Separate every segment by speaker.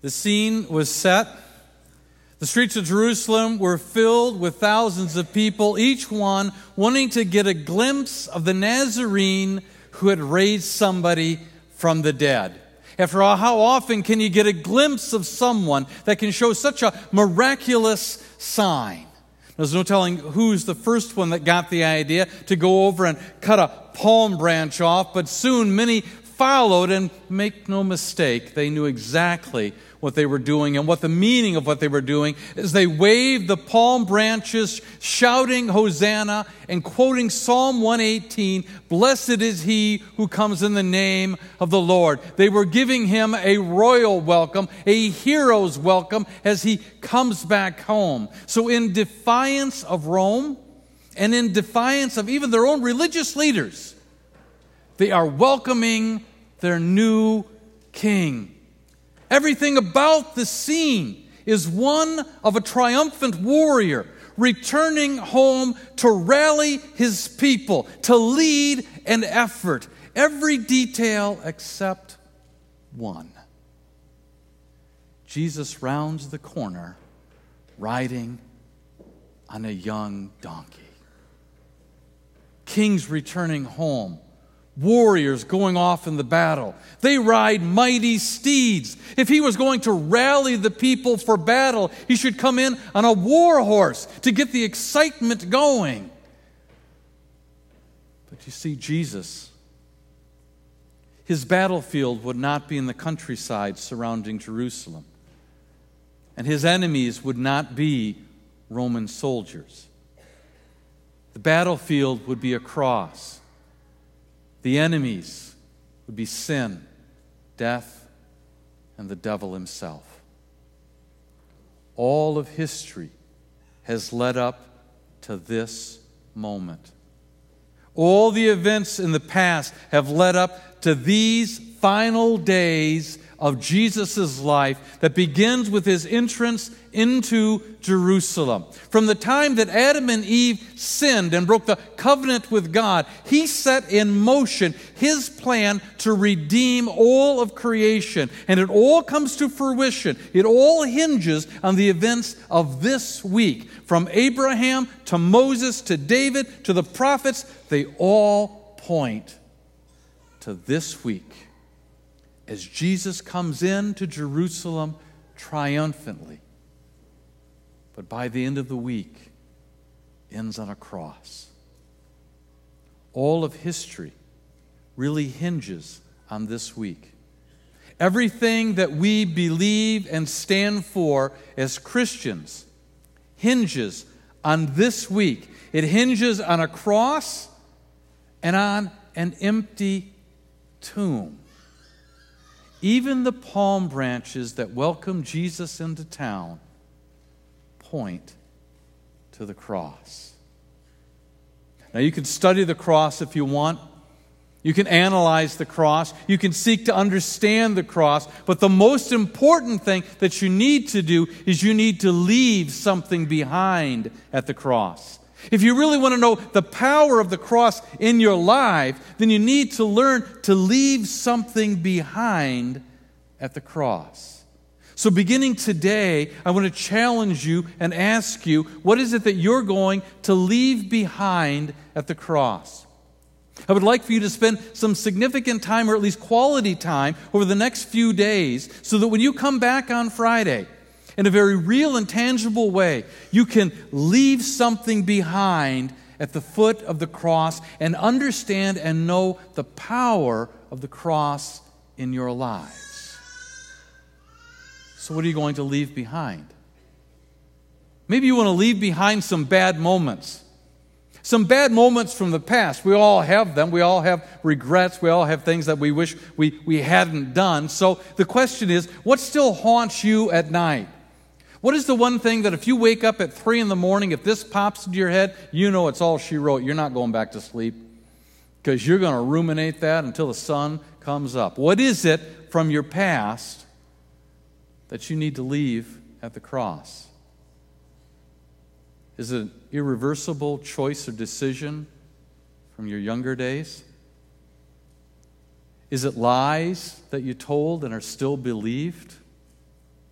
Speaker 1: The scene was set. The streets of Jerusalem were filled with thousands of people, each one wanting to get a glimpse of the Nazarene who had raised somebody from the dead. After all, how often can you get a glimpse of someone that can show such a miraculous sign? There's no telling who's the first one that got the idea to go over and cut a palm branch off, but soon many followed, and make no mistake, they knew exactly what they were doing and what the meaning of what they were doing as they waved the palm branches, shouting Hosanna and quoting Psalm 118, "Blessed is he who comes in the name of the Lord." They were giving him a royal welcome, a hero's welcome as he comes back home. So in defiance of Rome and in defiance of even their own religious leaders, they are welcoming their new king. Everything about the scene is one of a triumphant warrior returning home to rally his people, to lead an effort. Every detail except one. Jesus rounds the corner riding on a young donkey. Kings returning home. Warriors going off in the battle. They ride mighty steeds. If he was going to rally the people for battle, he should come in on a war horse to get the excitement going. But you see, Jesus, his battlefield would not be in the countryside surrounding Jerusalem. And his enemies would not be Roman soldiers. The battlefield would be a cross. The enemies would be sin, death, and the devil himself. All of history has led up to this moment. All the events in the past have led up to these final days of Jesus' life that begins with his entrance into Jerusalem. From the time that Adam and Eve sinned and broke the covenant with God, he set in motion his plan to redeem all of creation. And it all comes to fruition. It all hinges on the events of this week. From Abraham to Moses to David to the prophets, they all point to this week as Jesus comes into Jerusalem triumphantly. But by the end of the week, ends on a cross. All of history really hinges on this week. Everything that we believe and stand for as Christians hinges on this week. It hinges on a cross and on an empty tomb. Even the palm branches that welcome Jesus into town point to the cross. Now, you can study the cross if you want. You can analyze the cross. You can seek to understand the cross. But the most important thing that you need to do is you need to leave something behind at the cross. If you really want to know the power of the cross in your life, then you need to learn to leave something behind at the cross. So beginning today, I want to challenge you and ask you, what is it that you're going to leave behind at the cross? I would like for you to spend some significant time, or at least quality time, over the next few days, so that when you come back on Friday, in a very real and tangible way, you can leave something behind at the foot of the cross and understand and know the power of the cross in your lives. So what are you going to leave behind? Maybe you want to leave behind some bad moments. Some bad moments from the past. We all have them. We all have regrets. We all have things that we wish we hadn't done. So the question is, what still haunts you at night? What is the one thing that if you wake up at 3 in the morning, if this pops into your head, you know it's all she wrote. You're not going back to sleep because you're going to ruminate that until the sun comes up. What is it from your past that you need to leave at the cross? Is it an irreversible choice or decision from your younger days? Is it lies that you told and are still believed?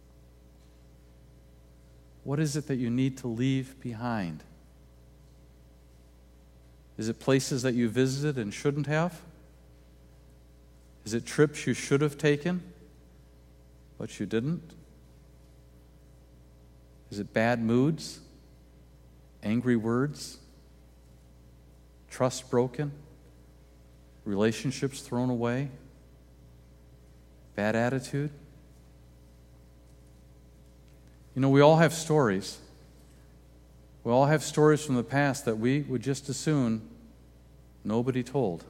Speaker 1: What is it that you need to leave behind? Is it places that you visited and shouldn't have? Is it trips you should have taken, but you didn't? Is it bad moods? Angry words? Trust broken? Relationships thrown away? Bad attitude? You know, we all have stories. We all have stories from the past that we would just as soon nobody told.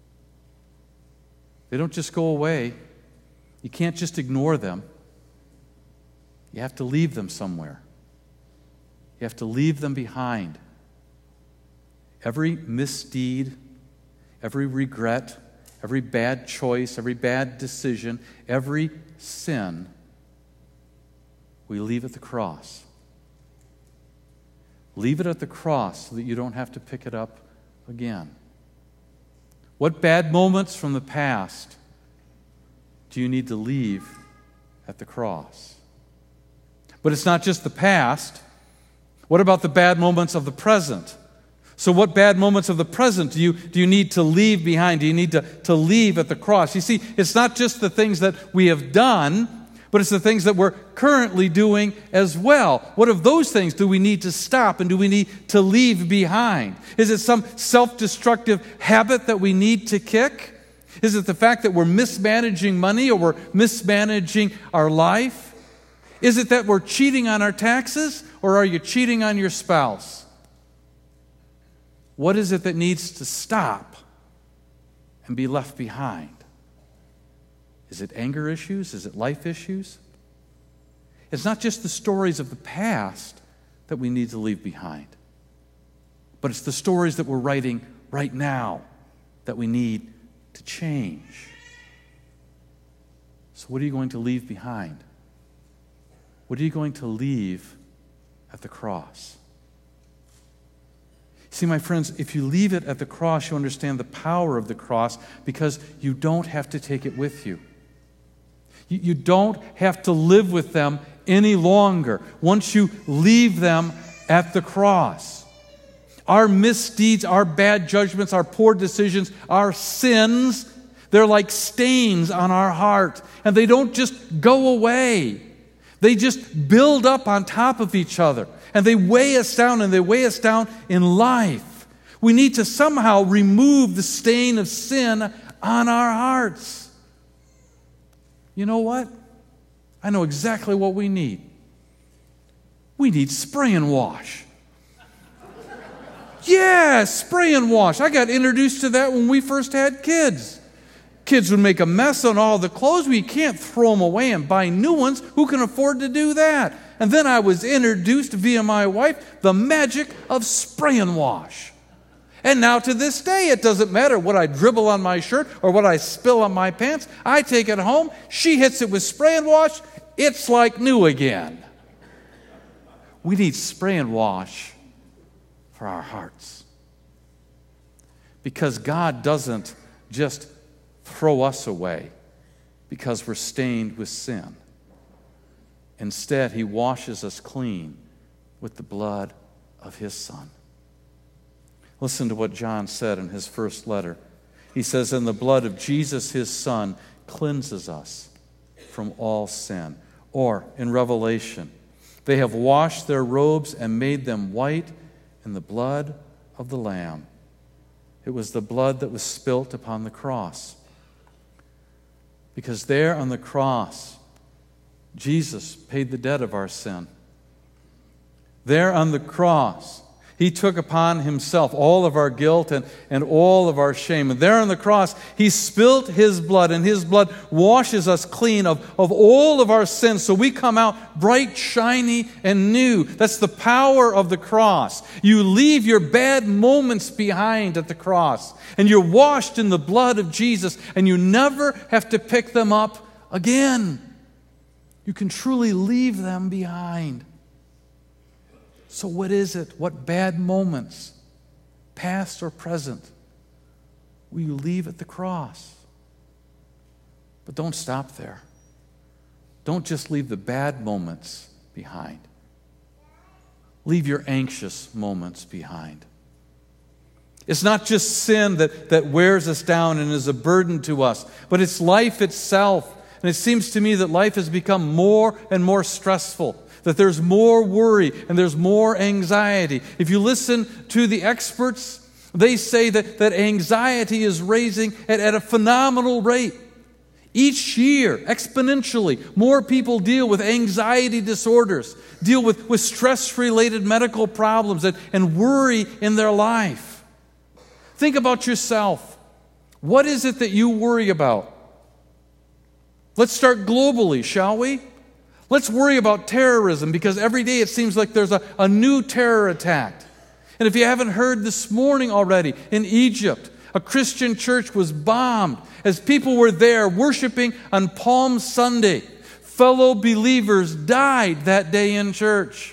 Speaker 1: They don't just go away. You can't just ignore them. You have to leave them somewhere. You have to leave them behind. Every misdeed, every regret, every bad choice, every bad decision, every sin, we leave at the cross. Leave it at the cross so that you don't have to pick it up again. What bad moments from the past do you need to leave at the cross? But it's not just the past. What about the bad moments of the present? So what bad moments of the present do you need to leave behind? Do you need to leave at the cross? You see, it's not just the things that we have done, but it's the things that we're currently doing as well. What of those things do we need to stop and do we need to leave behind? Is it some self-destructive habit that we need to kick? Is it the fact that we're mismanaging money or we're mismanaging our life? Is it that we're cheating on our taxes or are you cheating on your spouse? What is it that needs to stop and be left behind? Is it anger issues? Is it life issues? It's not just the stories of the past that we need to leave behind, but it's the stories that we're writing right now that we need to change. So what are you going to leave behind? What are you going to leave at the cross? See, my friends, if you leave it at the cross, you understand the power of the cross because you don't have to take it with you. You don't have to live with them any longer once you leave them at the cross. Our misdeeds, our bad judgments, our poor decisions, our sins, they're like stains on our heart. And they don't just go away. They just build up on top of each other. And they weigh us down, and they weigh us down in life. We need to somehow remove the stain of sin on our hearts. You know what? I know exactly what we need. We need spray and wash. Yeah, spray and wash. I got introduced to that when we first had kids. Kids would make a mess on all the clothes. We can't throw them away and buy new ones. Who can afford to do that? And then I was introduced via my wife the magic of spray and wash. And now to this day, it doesn't matter what I dribble on my shirt or what I spill on my pants. I take it home. She hits it with spray and wash. It's like new again. We need spray and wash for our hearts. Because God doesn't just throw us away because we're stained with sin. Instead, He washes us clean with the blood of His Son. Listen to what John said in his first letter. He says, "And the blood of Jesus, His Son, cleanses us from all sin." Or, in Revelation, "They have washed their robes and made them white in the blood of the Lamb." It was the blood that was spilt upon the cross. Because there on the cross, Jesus paid the debt of our sin. There on the cross, He took upon Himself all of our guilt and all of our shame. And there on the cross, He spilt His blood, and His blood washes us clean of all of our sins, so we come out bright, shiny, and new. That's the power of the cross. You leave your bad moments behind at the cross, and you're washed in the blood of Jesus, and you never have to pick them up again. You can truly leave them behind. So what is it? What bad moments, past or present, will you leave at the cross? But don't stop there. Don't just leave the bad moments behind. leave your anxious moments behind. It's not just sin that wears us down and is a burden to us, but it's life itself. And it seems to me that life has become more and more stressful, that there's more worry and there's more anxiety. If you listen to the experts, they say that anxiety is raising at a phenomenal rate. Each year, exponentially, more people deal with anxiety disorders, deal with stress-related medical problems and worry in their life. Think about yourself. What is it that you worry about? Let's start globally, shall we? Let's worry about terrorism, because every day it seems like there's a new terror attack. And if you haven't heard this morning already, in Egypt, a Christian church was bombed as people were there worshiping on Palm Sunday. Fellow believers died that day in church.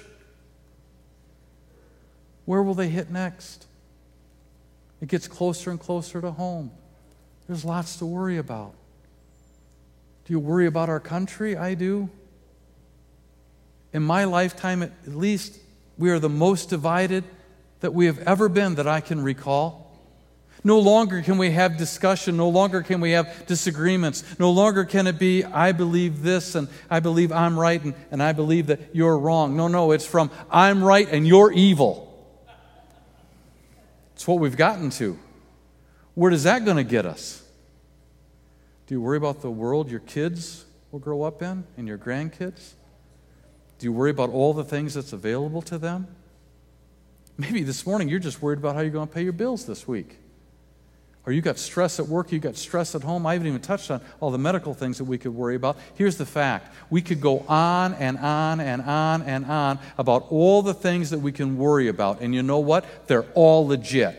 Speaker 1: Where will they hit next? It gets closer and closer to home. There's lots to worry about. Do you worry about our country? I do. In my lifetime, at least, we are the most divided that we have ever been that I can recall. No longer can we have discussion. No longer can we have disagreements. No longer can it be, I believe this and I believe I'm right and I believe that you're wrong. No, it's from I'm right and you're evil. It's what we've gotten to. Where is that going to get us? Do you worry about the world your kids will grow up in and your grandkids? Do you worry about all the things that's available to them? Maybe this morning you're just worried about how you're going to pay your bills this week. Or you got stress at work, you got stress at home. I haven't even touched on all the medical things that we could worry about. Here's the fact. We could go on and on and on and on about all the things that we can worry about. And you know what? They're all legit.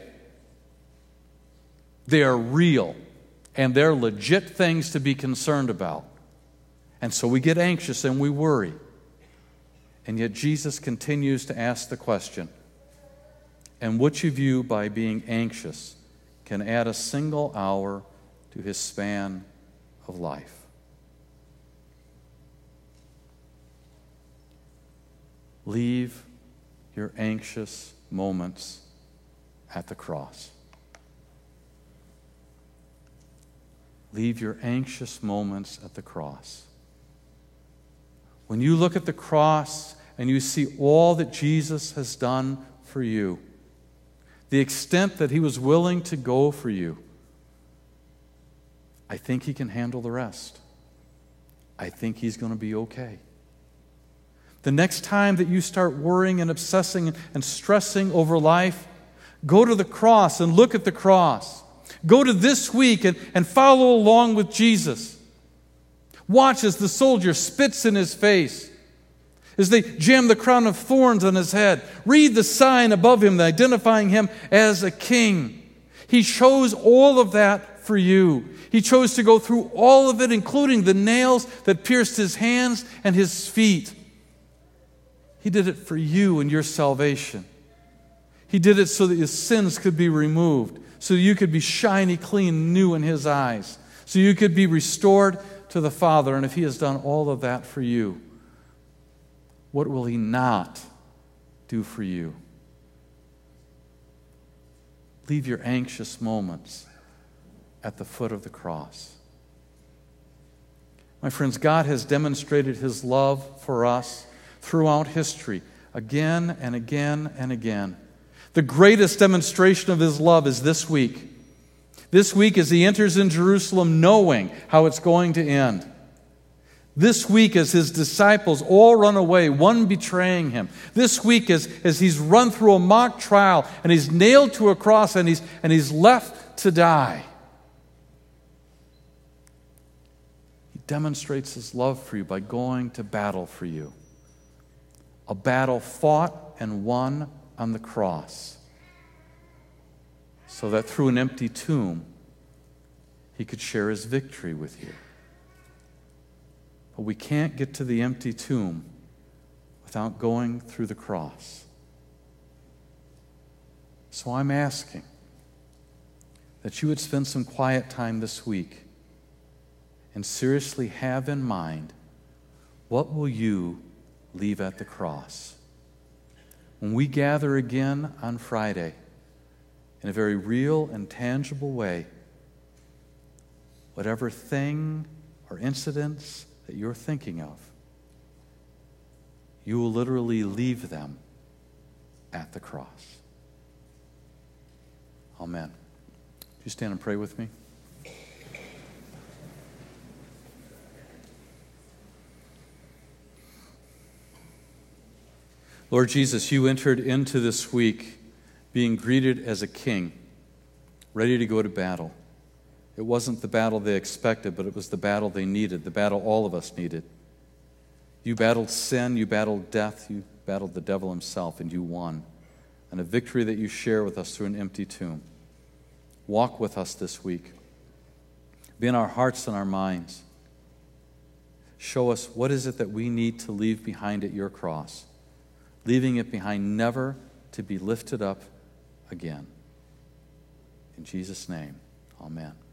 Speaker 1: They are real. And they're legit things to be concerned about. And so we get anxious and we worry. And yet Jesus continues to ask the question, and which of you, by being anxious, can add a single hour to his span of life? Leave your anxious moments at the cross. Leave your anxious moments at the cross. When you look at the cross and you see all that Jesus has done for you, the extent that he was willing to go for you, I think he can handle the rest. I think he's going to be okay. The next time that you start worrying and obsessing and stressing over life, go to the cross and look at the cross. Go to this week and follow along with Jesus. Watch as the soldier spits in his face, as they jam the crown of thorns on his head. Read the sign above him identifying him as a king. He chose all of that for you. He chose to go through all of it, including the nails that pierced his hands and his feet. He did it for you and your salvation. He did it so that your sins could be removed, so you could be shiny, clean, new in his eyes, so you could be restored to the Father. And if he has done all of that for you, what will he not do for you? Leave your anxious moments at the foot of the cross. My friends, God has demonstrated his love for us throughout history, again and again and again. The greatest demonstration of his love is this week. This week as he enters in Jerusalem knowing how it's going to end. This week as his disciples all run away, one betraying him. This week as he's run through a mock trial and he's nailed to a cross and he's left to die. He demonstrates his love for you by going to battle for you. A battle fought and won on the cross, so that through an empty tomb, he could share his victory with you. But we can't get to the empty tomb without going through the cross. So I'm asking that you would spend some quiet time this week and seriously have in mind, what will you leave at the cross? when we gather again on Friday, in a very real and tangible way, whatever thing or incidents that you're thinking of, you will literally leave them at the cross. Amen. Would you stand and pray with me? Lord Jesus, you entered into this week being greeted as a king, ready to go to battle. It wasn't the battle they expected, but it was the battle they needed, the battle all of us needed. You battled sin, you battled death, you battled the devil himself, and you won. And a victory that you share with us through an empty tomb. Walk with us this week. Be in our hearts and our minds. Show us what is it that we need to leave behind at your cross, leaving it behind never to be lifted up again. In Jesus' name, amen.